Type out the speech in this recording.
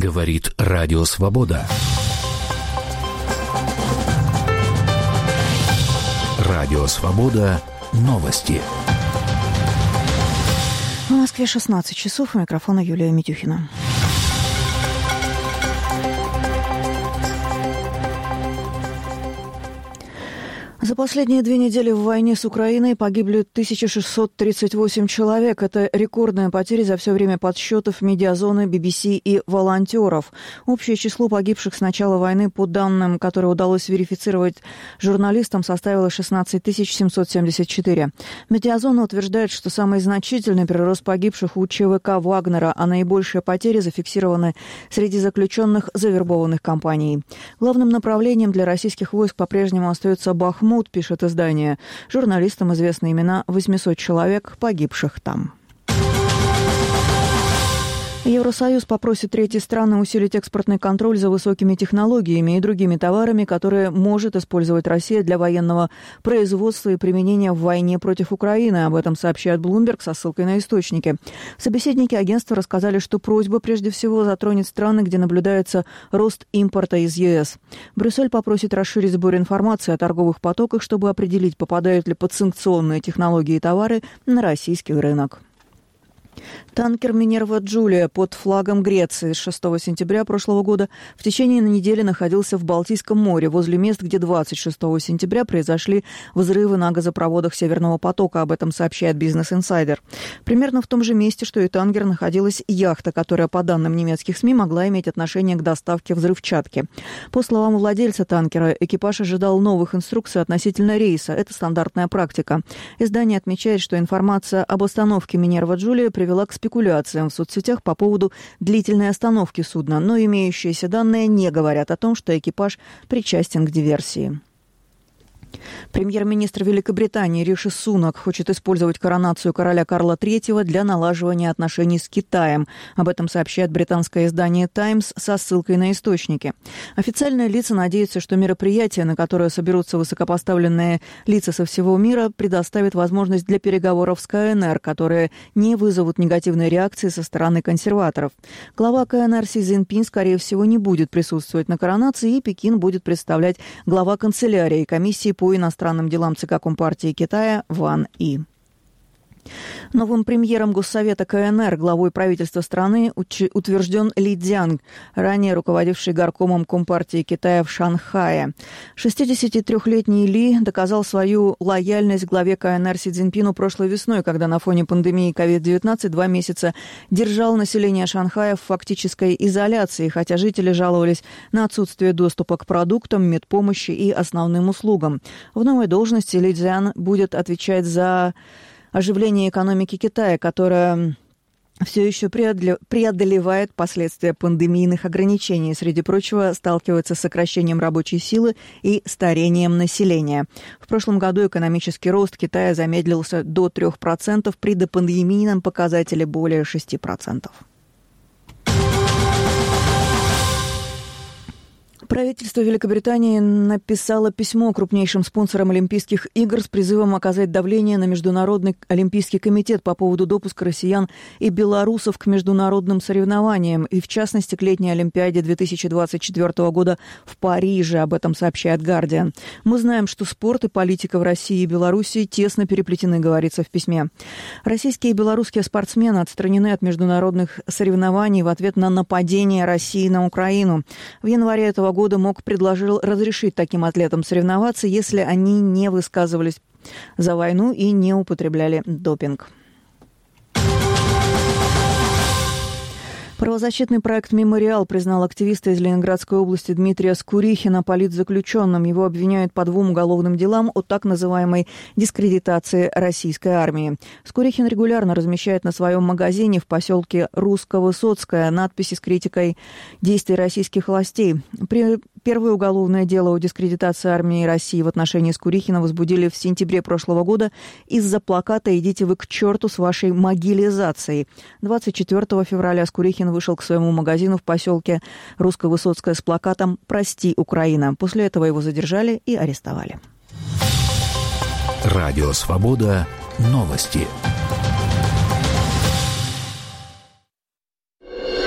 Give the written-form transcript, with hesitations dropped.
Говорит Радио Свобода. Радио Свобода. Новости. В Москве 16 часов. У микрофона Юлия Митюхина. За последние 2 недели в войне с Украиной погибли 1638 человек. Это рекордная потеря за все время подсчетов медиазоны, BBC и волонтеров. Общее число погибших с начала войны, по данным, которые удалось верифицировать журналистам, составило 16 774. Медиазона утверждает, что самый значительный прирост погибших у ЧВК «Вагнера», а наибольшие потери зафиксированы среди заключенных, завербованных компанией. Главным направлением для российских войск по-прежнему остается Бахмут, пишет издание. Журналистам известны имена 800 человек, погибших там. Евросоюз попросит третьи страны усилить экспортный контроль за высокими технологиями и другими товарами, которые может использовать Россия для военного производства и применения в войне против Украины. Об этом сообщает Bloomberg со ссылкой на источники. Собеседники агентства рассказали, что просьба прежде всего затронет страны, где наблюдается рост импорта из ЕС. Брюссель попросит расширить сбор информации о торговых потоках, чтобы определить, попадают ли под санкционные технологии и товары на российский рынок. Танкер «Минерва Джулия» под флагом Греции с 6 сентября прошлого года в течение недели находился в Балтийском море, возле мест, где 26 сентября произошли взрывы на газопроводах Северного потока. Об этом сообщает Business Insider. Примерно в том же месте, что и танкер, находилась яхта, которая, по данным немецких СМИ, могла иметь отношение к доставке взрывчатки. По словам владельца танкера, экипаж ожидал новых инструкций относительно рейса. Это стандартная практика. Издание отмечает, что информация об остановке «Минерва Джулия» привела к спекуляциям в соцсетях по поводу длительной остановки судна, но имеющиеся данные не говорят о том, что экипаж причастен к диверсии. Премьер-министр Великобритании Риши Сунак хочет использовать коронацию короля Карла III для налаживания отношений с Китаем. Об этом сообщает британское издание «Таймс» со ссылкой на источники. Официальные лица надеются, что мероприятие, на которое соберутся высокопоставленные лица со всего мира, предоставит возможность для переговоров с КНР, которые не вызовут негативной реакции со стороны консерваторов. Глава КНР Си Цзиньпин, скорее всего, не будет присутствовать на коронации, и Пекин будет представлять глава канцелярии комиссии по иностранным делам ЦК Компартии Китая Ван И. Новым премьером Госсовета КНР, главой правительства страны, утвержден Ли Цзянь, ранее руководивший горкомом Компартии Китая в Шанхае. 63-летний Ли доказал свою лояльность главе КНР Си Цзиньпину прошлой весной, когда на фоне пандемии COVID-19 2 месяца держал население Шанхая в фактической изоляции, хотя жители жаловались на отсутствие доступа к продуктам, медпомощи и основным услугам. В новой должности Ли Цзянь будет отвечать за оживление экономики Китая, которая все еще преодолевает последствия пандемийных ограничений. Среди прочего, сталкивается с сокращением рабочей силы и старением населения. В прошлом году экономический рост Китая замедлился до 3%, при допандемийном показателе более 6%. Правительство Великобритании написало письмо крупнейшим спонсорам Олимпийских игр с призывом оказать давление на Международный олимпийский комитет по поводу допуска россиян и белорусов к международным соревнованиям, и в частности к летней Олимпиаде 2024 года в Париже. Об этом сообщает «Гардиан». «Мы знаем, что спорт и политика в России и Белоруссии тесно переплетены», говорится в письме. Российские и белорусские спортсмены отстранены от международных соревнований в ответ на нападение России на Украину. В январе этого года МОК предложил разрешить таким атлетам соревноваться, если они не высказывались за войну и не употребляли допинг. Правозащитный проект «Мемориал» признал активиста из Ленинградской области Дмитрия Скурихина политзаключенным. Его обвиняют по 2 уголовным делам о так называемой дискредитации российской армии. Скурихин регулярно размещает на своем магазине в поселке Русско-Высоцкое надписи с критикой действий российских властей. Первое уголовное дело о дискредитации армии России в отношении Скурихина возбудили в сентябре прошлого года из-за плаката «Идите вы к черту с вашей могилизацией». 24 февраля Скурихин вышел к своему магазину в поселке Русско-Высоцкое с плакатом «Прости, Украина». После этого его задержали и арестовали. Радио «Свобода». Новости.